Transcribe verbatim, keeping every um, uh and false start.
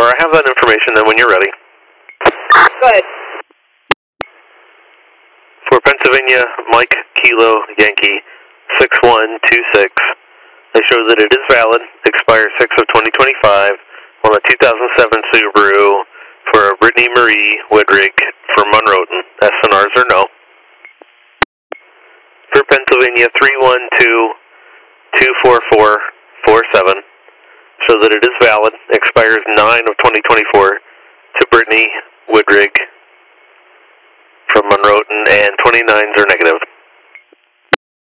four. I have that information then when you're ready. Go ahead. For Pennsylvania, Mike Kilo Yankee six one two six. They show that it is valid, expires six of twenty twenty-five on a two thousand seven Subaru for Brittany Marie Woodrig from Monroton. S N Rs are no. For Pennsylvania, three one two two four four four seven. Show that it is valid, expires nine of twenty twenty-four to Brittany Woodrig from Monroton, and twenty-nines are negative.